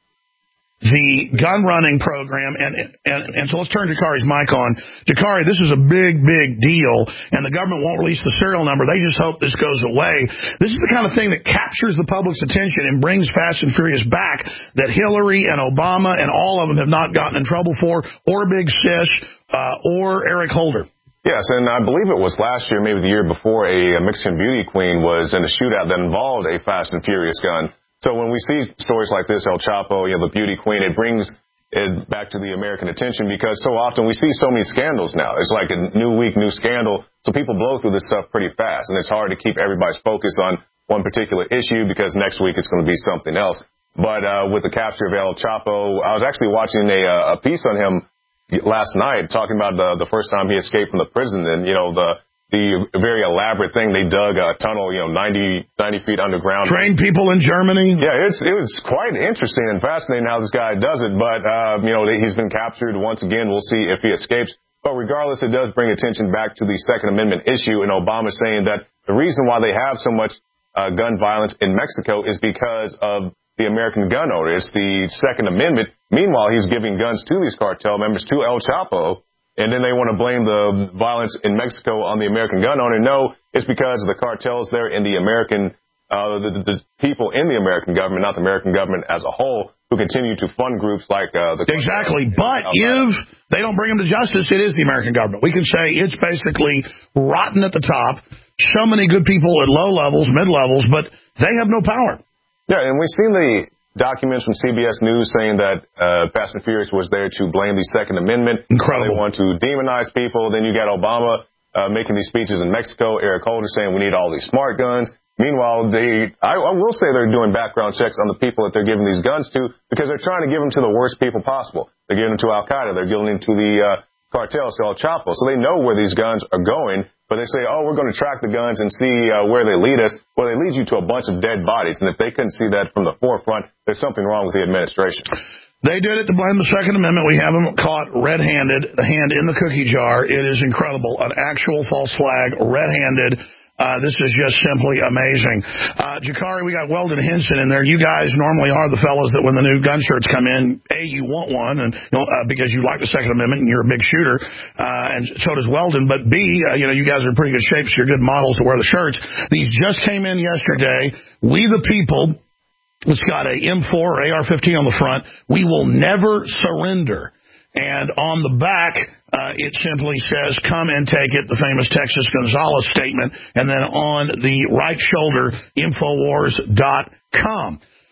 the gun running program. And, and, and so let's turn Jakari's mic on. Jakari, this is a big, big deal, and the government won't release the serial number. They just hope this goes away. This is the kind of thing that captures the public's attention and brings Fast and Furious back that Hillary and Obama and all of them have not gotten in trouble for, or Big Sis, uh, or Eric Holder. Yes, and I believe it was last year, maybe the year before, a, a Mexican beauty queen was in a shootout that involved a Fast and Furious gun. So when we see stories like this, El Chapo, you know, the beauty queen, it brings it back to the American attention because so often we see so many scandals now. It's like a new week, new scandal. So people blow through this stuff pretty fast, and it's hard to keep everybody's focus on one particular issue because next week it's going to be something else. But uh, with the capture of El Chapo, I was actually watching a, a piece on him last night talking about the, the first time he escaped from the prison and, you know, the the very elaborate thing. They dug a tunnel, you know, ninety, ninety feet underground. Trained people in Germany. Yeah, it's, it was quite interesting and fascinating how this guy does it. But, uh, you know, he's been captured once again. We'll see if he escapes. But regardless, it does bring attention back to the Second Amendment issue. And Obama saying that the reason why they have so much uh, gun violence in Mexico is because of the American gun owner. It's the Second Amendment. Meanwhile, he's giving guns to these cartel members, to El Chapo. And then they want to blame the violence in Mexico on the American gun owner. No, it's because of the cartels there and the American, uh, the, the people in the American government, not the American government as a whole, who continue to fund groups like uh, the exactly. But if they don't bring them to justice, it is the American government. We can say it's basically rotten at the top. So many good people at low levels, mid levels, but they have no power. Yeah, and we've seen the documents from C B S News saying that uh, Fast and Furious was there to blame the Second Amendment. Incredible. They want to demonize people. Then you got Obama uh, making these speeches in Mexico, Eric Holder saying we need all these smart guns. Meanwhile, they, I, I will say they're doing background checks on the people that they're giving these guns to because they're trying to give them to the worst people possible. They're giving them to Al-Qaeda. They're giving them to the uh, cartels, to El Chapo. So they know where these guns are going. But they say, oh, we're going to track the guns and see uh, where they lead us. Well, they lead you to a bunch of dead bodies. And if they couldn't see that from the forefront, there's something wrong with the administration. They did it to blame the Second Amendment. We have them caught red-handed, the hand in the cookie jar. It is incredible. An actual false flag, red-handed. Uh, this is just simply amazing. Uh, Jakari, we got Weldon Henson in there. You guys normally are the fellas that when the new gun shirts come in, A, you want one, and you know, uh, because you like the Second Amendment and you're a big shooter, uh, and so does Weldon. But B, uh, you know, you guys are in pretty good shape, so you're good models to wear the shirts. These just came in yesterday. We the People. It's got a M four or A R fifteen on the front. We will never surrender. And on the back, uh, it simply says, come and take it, the famous Texas Gonzalez statement. And then on the right shoulder, Infowars dot com.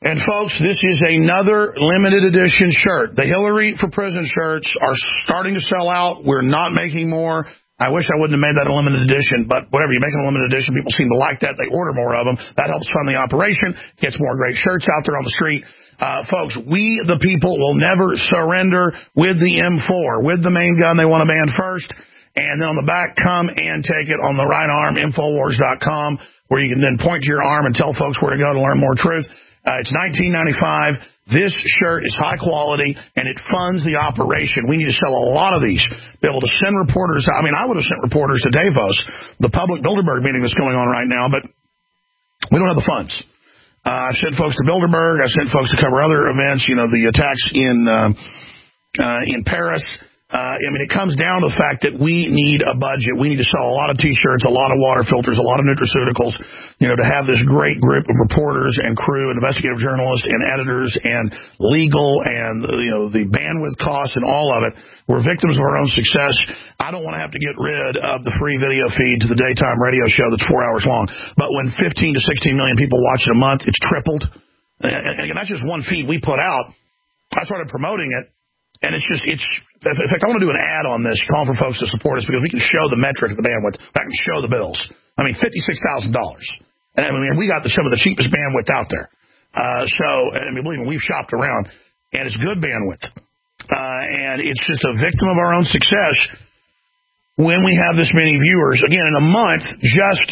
And, folks, this is another limited edition shirt. The Hillary for Prison shirts are starting to sell out. We're not making more. I wish I wouldn't have made that a limited edition, but whatever, you make a limited edition, people seem to like that. They order more of them. That helps fund the operation, gets more great shirts out there on the street. Uh, folks, we, the people, will never surrender with the M four, with the main gun they want to ban first. And then on the back, come and take it on the right arm, Infowars dot com, where you can then point to your arm and tell folks where to go to learn more truth. Uh, it's nineteen ninety-five dollars. This shirt is high quality, and it funds the operation. We need to sell a lot of these, be able to send reporters out. I mean, I would have sent reporters to Davos, the public Bilderberg meeting that's going on right now, but we don't have the funds. Uh, I've sent folks to Bilderberg. I've sent folks to cover other events, you know, the attacks in uh, uh, in Paris. Uh, I mean, it comes down to the fact that we need a budget. We need to sell a lot of T-shirts, a lot of water filters, a lot of nutraceuticals, you know, to have this great group of reporters and crew and investigative journalists and editors and legal and, you know, the bandwidth costs and all of it. We're victims of our own success. I don't want to have to get rid of the free video feed to the daytime radio show that's four hours long. But when fifteen to sixteen million people watch it a month, it's tripled. And, and that's just one feed we put out. I started promoting it. And it's just, it's, in fact, I want to do an ad on this, calling for folks to support us because we can show the metric of the bandwidth. I can show the bills. I mean, fifty-six thousand dollars. And I mean, we got the, some of the cheapest bandwidth out there. Uh, so, I mean, believe me, we've shopped around, and it's good bandwidth. Uh, and it's just a victim of our own success when we have this many viewers. Again, in a month, just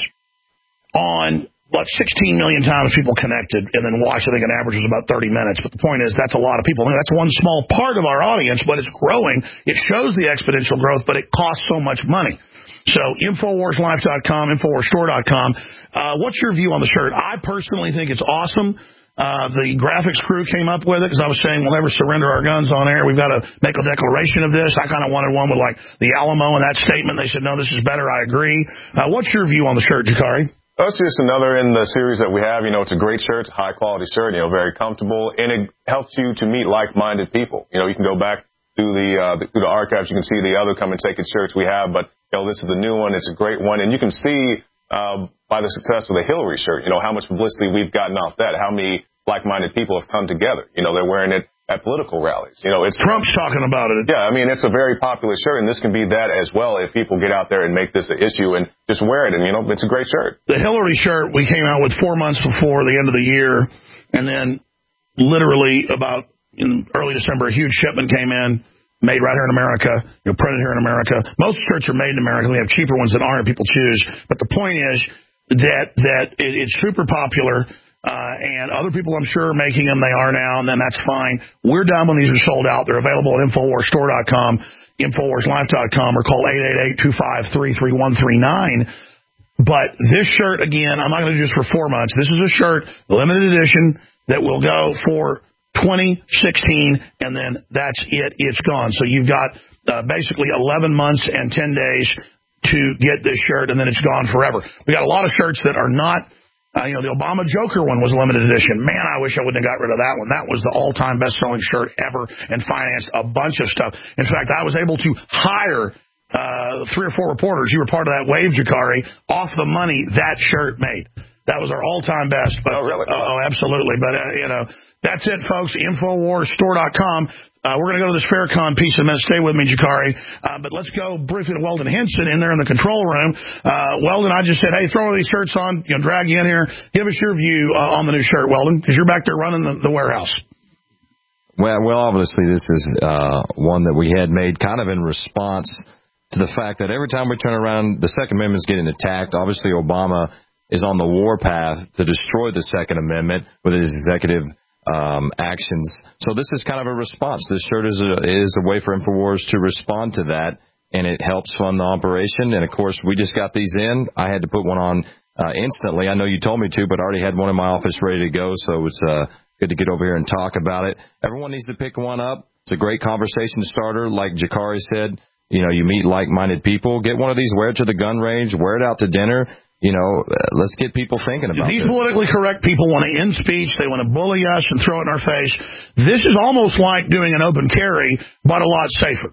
on what, sixteen million times people connected and then watched. I think an average was about thirty minutes. But the point is, that's a lot of people. I mean, that's one small part of our audience, but it's growing. It shows the exponential growth, but it costs so much money. So Infowars Life dot com, Infowars Store dot com. Uh, what's your view on the shirt? I personally think it's awesome. Uh, the graphics crew came up with it because I was saying we'll never surrender our guns on air. We've got to make a declaration of this. I kind of wanted one with, like, the Alamo and that statement. They said, no, this is better. I agree. Uh, what's your view on the shirt, Jakari? That's just another in the series that we have. You know, it's a great shirt, it's a high-quality shirt, you know, very comfortable, and it helps you to meet like-minded people. You know, you can go back through the, uh, the, through the archives. You can see the other Come and Take It shirts we have, but, you know, this is the new one. It's a great one, and you can see uh, by the success of the Hillary shirt, you know, how much publicity we've gotten off that, how many like-minded people have come together. You know, they're wearing it at political rallies. You know, it's Trump's talking about it. Yeah, I mean, it's a very popular shirt, and this can be that as well if people get out there and make this an issue and just wear it. And, you know, it's a great shirt. The Hillary shirt we came out with four months before the end of the year, and then literally about in early December, a huge shipment came in, made right here in America, you know, printed here in America. Most shirts are made in America. We have cheaper ones that aren't. People choose. But the point is that that it, it's super popular. Uh, and other people, I'm sure, are making them. They are now, and then that's fine. We're done when these are sold out. They're available at Infowars Store dot com, Infowars Life dot com, or call eight eight eight, two five three, three one three nine. But this shirt, again, I'm not going to do this for four months. This is a shirt, limited edition, that will go for twenty sixteen, and then that's it. It's gone. So you've got uh, basically eleven months and ten days to get this shirt, and then it's gone forever. We got a lot of shirts that are not. Uh, you know, the Obama Joker one was a limited edition. Man, I wish I wouldn't have got rid of that one. That was the all-time best-selling shirt ever and financed a bunch of stuff. In fact, I was able to hire uh, three or four reporters. You were part of that wave, Jakari, off the money that shirt made. That was our all-time best. But, oh, really? Uh, oh, absolutely. But, uh, you know, that's it, folks. Infowars Store dot com. Uh, we're going to go to this Farrakhan piece in a minute. Stay with me, Jakari. Uh, but let's go briefly to Weldon Henson in there in the control room. Uh, Weldon, I just said, hey, throw one of these shirts on, you know, drag you in here. Give us your view uh, on the new shirt, Weldon, because you're back there running the, the warehouse. Well, well, obviously this is uh, one that we had made kind of in response to the fact that every time we turn around, the Second Amendment's getting attacked. Obviously, Obama is on the war path to destroy the Second Amendment with his executive Um, actions. So this is kind of a response. This shirt is a, is a way for InfoWars to respond to that, and it helps fund the operation. And, of course, we just got these in. I had to put one on uh, instantly. I know you told me to, but I already had one in my office ready to go, so it's uh, good to get over here and talk about it. Everyone needs to pick one up. It's a great conversation starter. Like Jakari said, you know, you meet like-minded people. Get one of these, wear it to the gun range, wear it out to dinner. You know, uh, let's get people thinking about These this. politically correct people want to end speech. They want to bully us and throw it in our face. This is almost like doing an open carry, but a lot safer.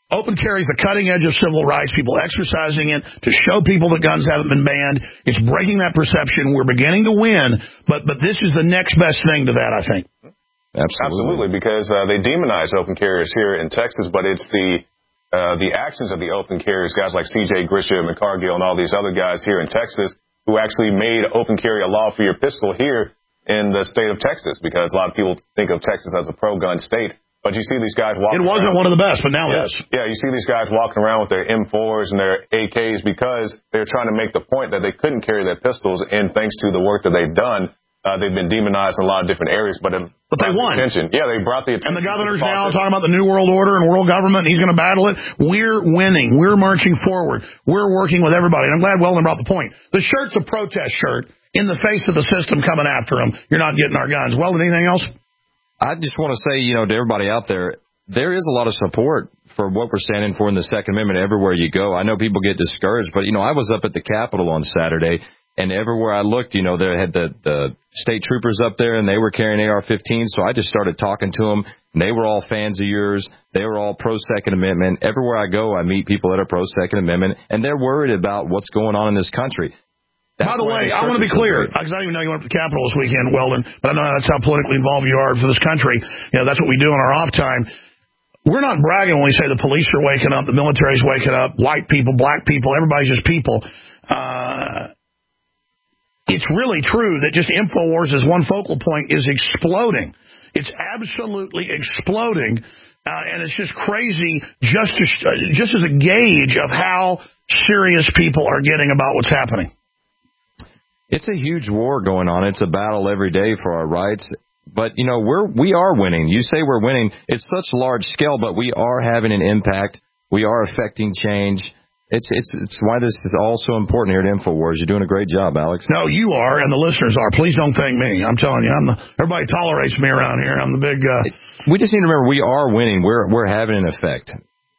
Open carry is the cutting edge of civil rights, people exercising it to show people that guns haven't been banned. It's breaking that perception. We're beginning to win, but but this is the next best thing to that, I think. Absolutely, Absolutely because uh, they demonize open carriers here in Texas, but it's the uh, the actions of the open carriers, guys like C J Grisham and Cargill and all these other guys here in Texas who actually made open carry a law for your pistol here in the state of Texas, because a lot of people think of Texas as a pro-gun state. But you see these guys walking It wasn't around. one of the best, but now yeah. it is. Yeah, you see these guys walking around with their M fours and their A Ks because they're trying to make the point that they couldn't carry their pistols, and thanks to the work that they've done, Uh, they've been demonized in a lot of different areas, but, but they won. The attention. Yeah, they brought the attention. And the governor's now talking about the New World Order and world government, and he's going to battle it. We're winning. We're marching forward. We're working with everybody. And I'm glad Weldon brought the point. The shirt's a protest shirt in the face of the system coming after them. You're not getting our guns. Weldon, anything else? I just want to say, you know, to everybody out there, there is a lot of support for what we're standing for in the Second Amendment everywhere you go. I know people get discouraged, but, you know, I was up at the Capitol on Saturday, and everywhere I looked, you know, they had the, the state troopers up there, and they were carrying A R fifteens. So I just started talking to them, and they were all fans of yours. They were all pro-Second Amendment. Everywhere I go, I meet people that are pro-Second Amendment, and they're worried about what's going on in this country. That's By the way, I want to be clear, because I didn't even know you went to the Capitol this weekend, Weldon, but I know that's how politically involved you are for this country. You know, that's what we do on our off time. We're not bragging when we say the police are waking up, the military's waking up, white people, black people, everybody's just people. Uh... It's really true that just InfoWars as one focal point is exploding. It's absolutely exploding, uh, and it's just crazy just, to, uh, just as a gauge of how serious people are getting about what's happening. It's a huge war going on. It's a battle every day for our rights. But, you know, we're, we are winning. You say we're winning. It's such large scale, but we are having an impact. We are affecting change. It's it's it's why this is all so important here at InfoWars. You're doing a great job, Alex. No, you are, and the listeners are. Please don't thank me. I'm telling you, I'm the, everybody tolerates me around here. I'm the big. Uh, we just need to remember we are winning. We're we're having an effect.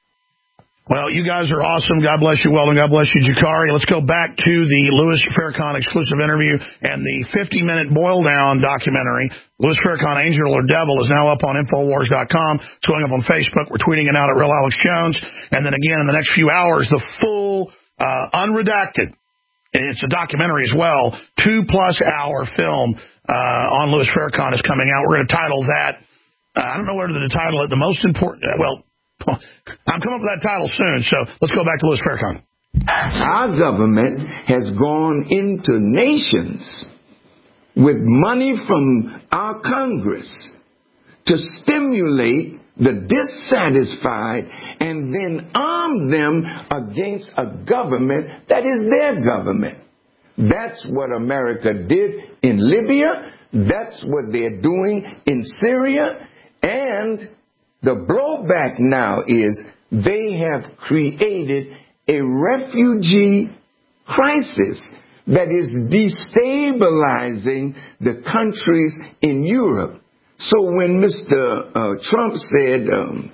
Well, you guys are awesome. God bless you, Weldon. God bless you, Jakari. Let's go back to the Louis Farrakhan exclusive interview and the fifty-minute boil down documentary. Louis Farrakhan, Angel or Devil, is now up on Infowars dot com. It's going up on Facebook. We're tweeting it out at Real Alex Jones. And then again, in the next few hours, the full, uh, unredacted, it's a documentary as well, two-plus hour film uh, on Louis Farrakhan is coming out. We're going to title that, uh, I don't know whether to title it, the most important, uh, well, I'm coming up with that title soon, so let's go back to Louis Farrakhan. Our government has gone into nations with money from our Congress to stimulate the dissatisfied and then arm them against a government that is their government. That's what America did in Libya. That's what they're doing in Syria. And the blowback now is they have created a refugee crisis that is destabilizing the countries in Europe. So when Mister Uh, Trump said um,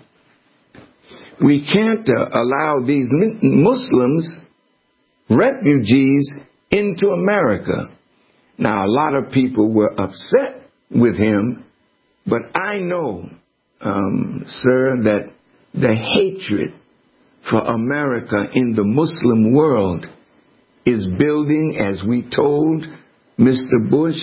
we can't uh, allow these Muslims, refugees, into America. Now, a lot of people were upset with him, but I know Um, sir, that the hatred for America in the Muslim world is building, as we told Mister Bush.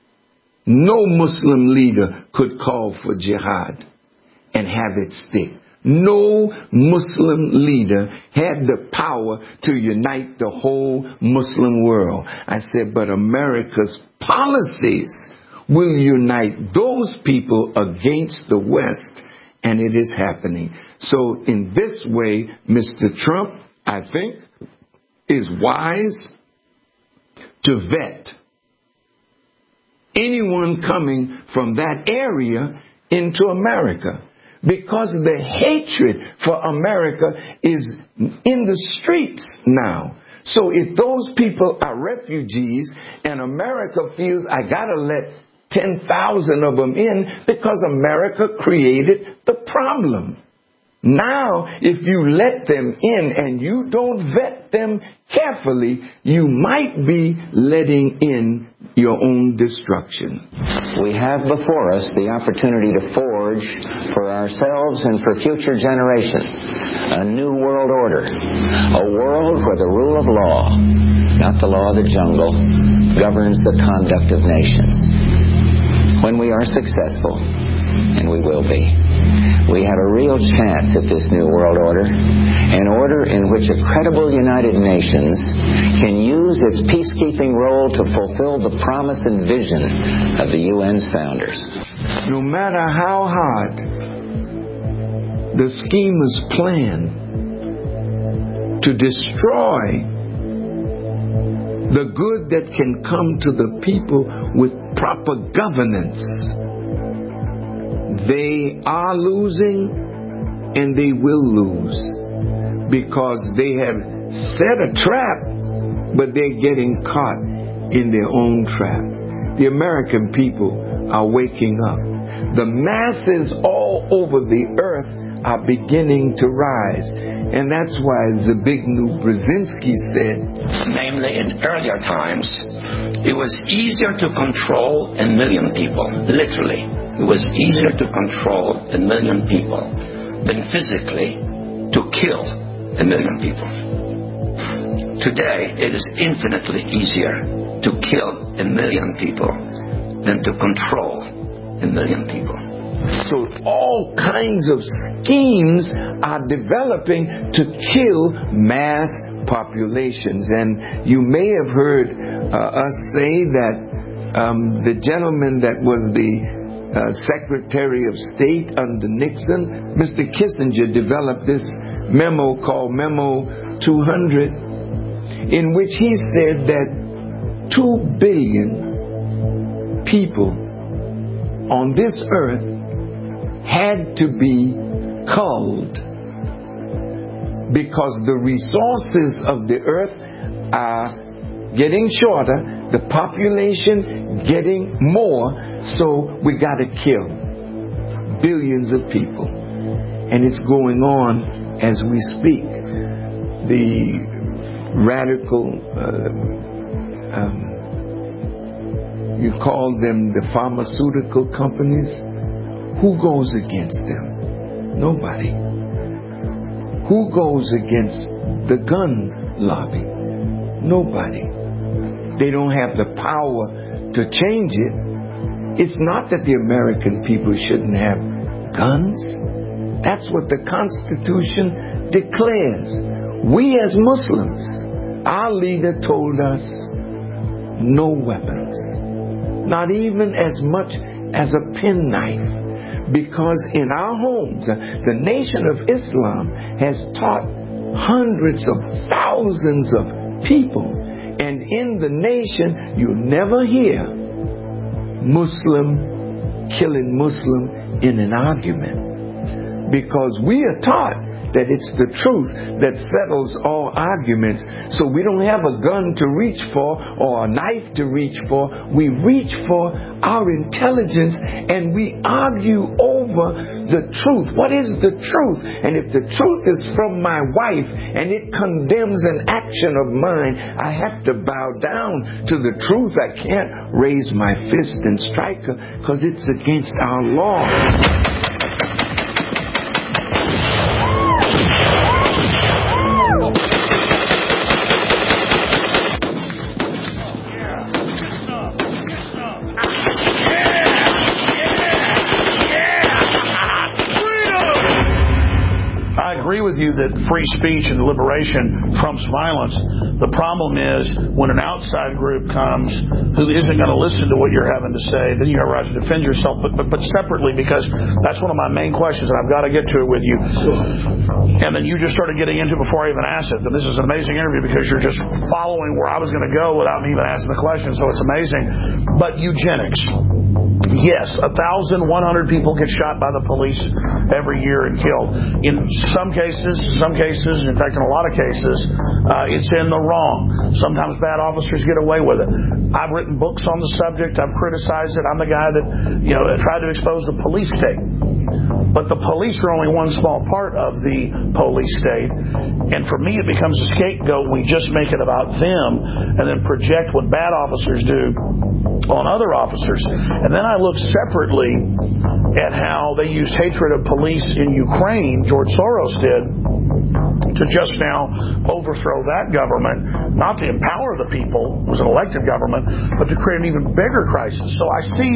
No Muslim leader could call for jihad and have it stick. No Muslim leader had the power to unite the whole Muslim world. I said, but America's policies will unite those people against the West, and it is happening. So in this way, Mister Trump, I think, is wise to vet anyone coming from that area into America, because the hatred for America is in the streets now. So if those people are refugees and America feels I gotta let ten thousand of them in because America created the problem. Now, if you let them in and you don't vet them carefully, you might be letting in your own destruction. We have before us the opportunity to forge for ourselves and for future generations a new world order, a world where the rule of law, not the law of the jungle, governs the conduct of nations. When we are successful, and we will be, we have a real chance at this new world order, an order in which a credible United Nations can use its peacekeeping role to fulfill the promise and vision of the U N's founders. No matter how hard the schemers plan to destroy the good that can come to the people with proper governance, they are losing and they will lose because they have set a trap, but they're getting caught in their own trap. The American people are waking up. The masses all over the earth are beginning to rise. And that's why Zbigniew Brzezinski said, namely in earlier times, it was easier to control a million people, literally. It was easier to control a million people than physically to kill a million people. Today, it is infinitely easier to kill a million people than to control a million people. So all kinds of schemes are developing to kill mass populations. And you may have heard uh, us say that um, the gentleman that was the uh, Secretary of State under Nixon, Mister Kissinger, developed this memo called Memo two hundred, in which he said that two billion people on this earth had to be culled because the resources of the earth are getting shorter, the population getting more, so we got to kill billions of people. And it's going on as we speak. The radical, uh, um, you call them the pharmaceutical companies. Who goes against them? Nobody. Who goes against the gun lobby? Nobody. They don't have the power to change it. It's not that the American people shouldn't have guns. That's what the Constitution declares. We as Muslims, our leader told us, no weapons. Not even as much as a penknife. Because in our homes, the Nation of Islam has taught hundreds of thousands of people. And in the nation, you never hear Muslim killing Muslim in an argument. Because we are taught that it's the truth that settles all arguments. So we don't have a gun to reach for or a knife to reach for. We reach for our intelligence and we argue over the truth. What is the truth? And if the truth is from my wife and it condemns an action of mine, I have to bow down to the truth. I can't raise my fist and strike her because it's against our law. With you that free speech and liberation trumps violence. The problem is when an outside group comes who isn't going to listen to what you're having to say, then you have a right to defend yourself, but, but but separately, because that's one of my main questions and I've got to get to it with you. And then you just started getting into it before I even asked it. And this is an amazing interview because you're just following where I was going to go without me even asking the question, so it's amazing. But eugenics. Yes, one thousand one hundred people get shot by the police every year and killed. In some cases, some cases, in fact, in a lot of cases, uh, it's in the wrong. Sometimes bad officers get away with it. I've written books on the subject. I've criticized it. I'm the guy that, you know, tried to expose the police state. But the police are only one small part of the police state. And for me, it becomes a scapegoat. We just make it about them and then project what bad officers do on other officers. And then I look separately at how they used hatred of police in Ukraine, George Soros did, to just now overthrow that government, not to empower the people, it was an elected government, but to create an even bigger crisis. So I see,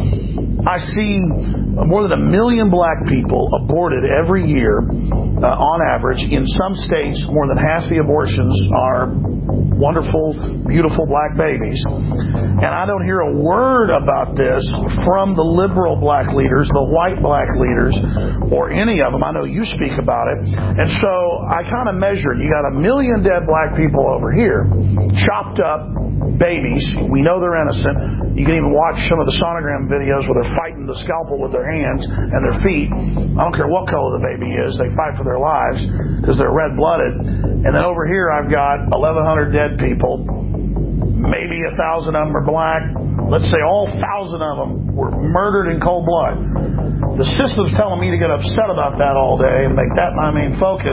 I see more than a million black people aborted every year, uh, on average. In some states, more than half the abortions are wonderful, beautiful black babies. And I don't hear a word about this from the liberal black leaders, the white black leaders, or any of them. I know you speak about it. And so I kind of measured. You got a million dead black people over here, chopped up babies. We know they're innocent. You can even watch some of the sonogram videos where they're fighting the scalpel with their hands and their feet. I don't care what color the baby is. They fight for their lives because they're red-blooded. And then over here I've got eleven hundred dead people. Maybe a thousand of them are black. Let's say all thousand of them were murdered in cold blood. The system's telling me to get upset about that all day and make that my main focus.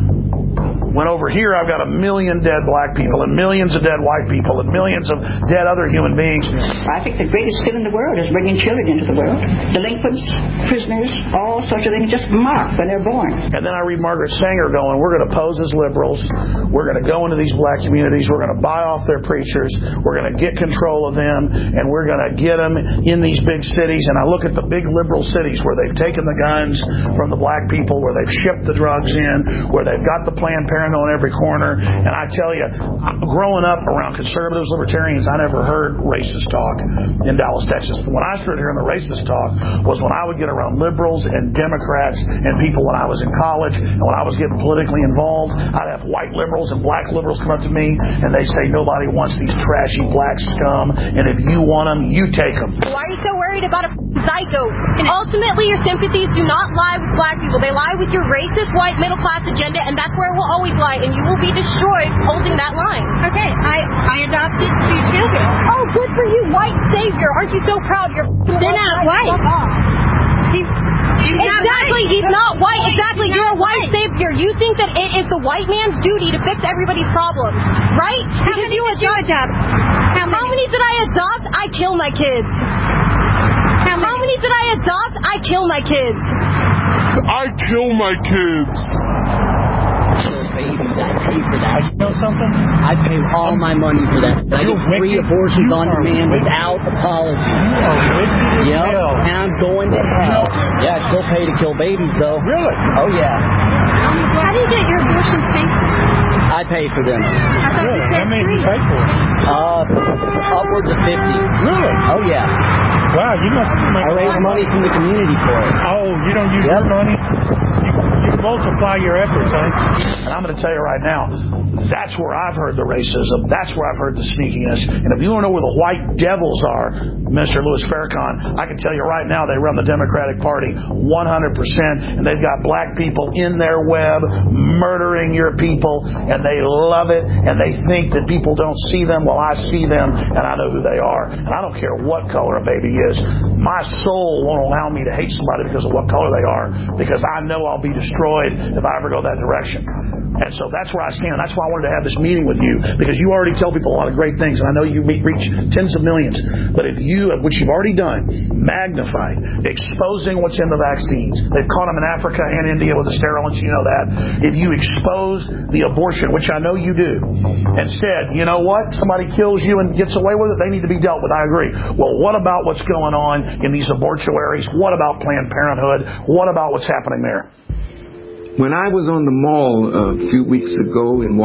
When over here I've got a million dead black people and millions of dead white people and millions of dead other human beings. I think the greatest sin in the world is bringing children into the world. Delinquents, prisoners, all sorts of things just marked when they're born. And then I read Margaret Sanger going, we're going to pose as liberals. We're going to go into these black communities. We're going to buy off their preachers. We're going to get control of them. And we're going to get them in these big cities. And I look at the big liberal cities where they've taken the guns from the black people, where they've shipped the drugs in, where they've got the Planned Parenthood on every corner. And I tell you, growing up around conservatives, libertarians, I never heard racist talk in Dallas, Texas. When I started hearing the racist talk was when I would get around liberals and Democrats and people when I was in college, and when I was getting politically involved, I'd have white liberals and black liberals come up to me and they say, nobody wants these trashy black scum, and if you want them, you take them. Why are you so worried about a psycho? And ultimately, your sympathies do not lie with black people. They lie with your racist white middle class agenda, and that's where it will always lie, and you will be destroyed holding that line. Okay, I, I adopted two children. Oh, good for you, white savior. Aren't you so proud? You're They're not white. He's, he's exactly, not he's not white. Exactly, he's you're a not white savior. You think that it is the white man's duty to fix everybody's problems, right? How because many you did you adopt? How many? How many did I adopt? I kill my kids. How many? How many did I adopt? I kill my kids. I kill my kids. Babies, I pay for that. You know something? I pay all my money for that. I get three abortions on demand without apology. You are wicked as yep. hell. And I'm going to hell. Yeah, I still pay to kill babies, though. Really? Oh, yeah. How do you get your abortions paid for? I pay for them. I thought really? you said How many three. do you pay for? Uh, upwards of fifty. Really? Oh, yeah. Wow, you must make I raise money from the community for it. Oh, you don't use yep. your money? You, you multiply your efforts, huh? And I'm going to tell you right now, that's where I've heard the racism. That's where I've heard the sneakiness. And if you don't know where the white devils are, Mister Louis Farrakhan, I can tell you right now they run the Democratic Party one hundred percent, and they've got black people in their web murdering your people, and they love it, and they think that people don't see them. Well, I see them, and I know who they are. And I don't care what color a baby is. My soul won't allow me to hate somebody because of what color they are, because I know I'll be destroyed if I ever go that direction. And so that's where I stand. That's why I wanted to have this meeting with you, because you already tell people a lot of great things, and I know you reach tens of millions. But if you, which you've already done, magnified, exposing what's in the vaccines. They've caught them in Africa and India with the sterilants, you know that. If you expose the abortion, which I know you do, and said, you know what, somebody kills you and gets away with it, they need to be dealt with. I agree. Well, what about what's going on in these abortuaries? What about Planned Parenthood? What about what's happening there? When I was on the mall a few weeks ago in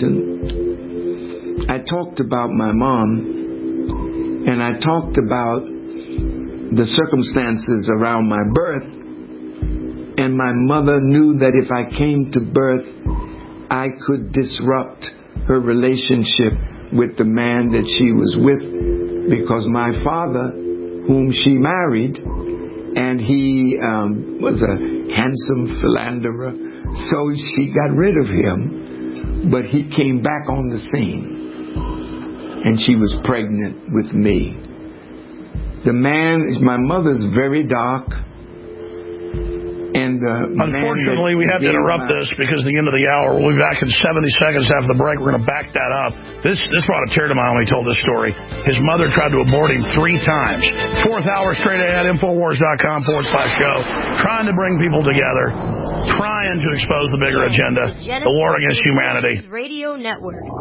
Washington, I talked about my mom, and I talked about the circumstances around my birth, and my mother knew that if I came to birth, I could disrupt her relationship with the man that she was with, because my father, whom she married, and he um, was a handsome philanderer, so she got rid of him, but he came back on the scene, and she was pregnant with me. The man, my mother's very dark, the Unfortunately, we have to interrupt this because the end of the hour. We'll be back in seventy seconds after the break. We're going to back that up. This this brought a tear to my eye when he told this story. His mother tried to abort him three times. Fourth hour straight ahead, Infowars.com forward slash show. Trying to bring people together. Trying to expose the bigger agenda. The war against humanity. Radio Network.